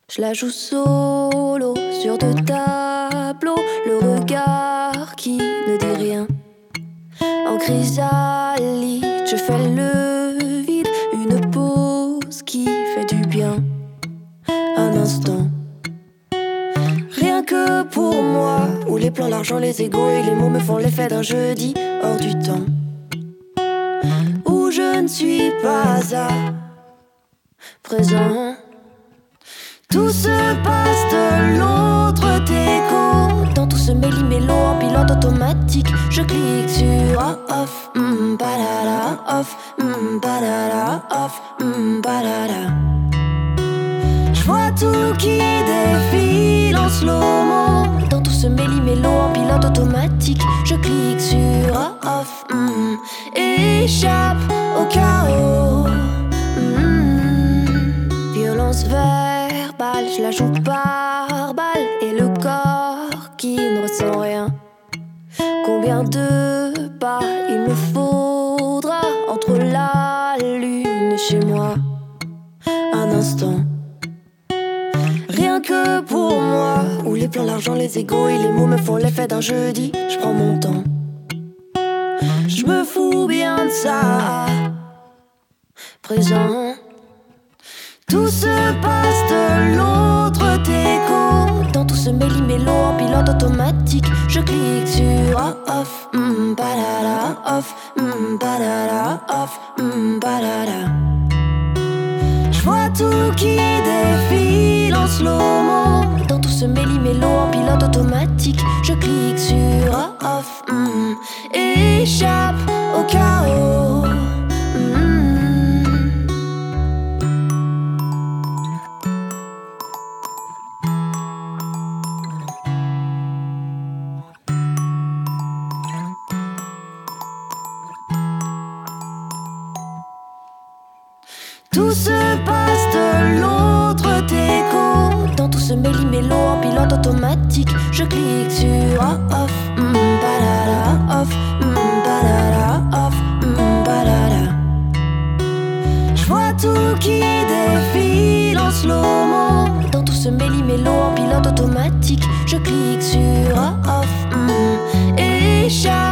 Je la joue solo sur deux tableaux, le regard qui ne dit rien. En chrysalide, je fais le vide, une pause qui fait du bien. Un instant, rien que pour moi, où les plans, l'argent, les égos et les mots me font l'effet d'un jeudi hors du temps, où je ne suis pas à présent. Tout se passe de l'autre déco. Dans tout ce méli-mélo en pilote automatique, je clique sur off, badada, off, badada, off, badada. Je vois tout qui défile en slow-mo. Dans tout ce méli-mélo en pilote automatique, je clique sur off, échappe au chaos. Violence verbale, je la joue par balle. Et le corps qui ne ressent rien. Combien de pas il me faudra entre la lune et chez moi? Un instant, rien que pour moi, où les plans, l'argent, les égos et les mots me font l'effet d'un jeudi. Je prends mon temps, je me fous bien de ça. Présent, tout se passe de l'autre déco. Dans tout ce méli-mélo en pilote automatique, je clique sur off, badada, off, badada, off, badada. Je vois tout qui défile en slow-mo. Dans tout ce méli-mélo en pilote automatique, je clique sur off, échappe au chaos. Tout se passe de l'autre déco. Dans tout ce méli-mélo en pilote automatique, je clique sur off, badada, off, badada, off, badada. Je vois tout qui défile en slow-mo. Dans tout ce méli-mélo en pilote automatique, je clique sur off, échappe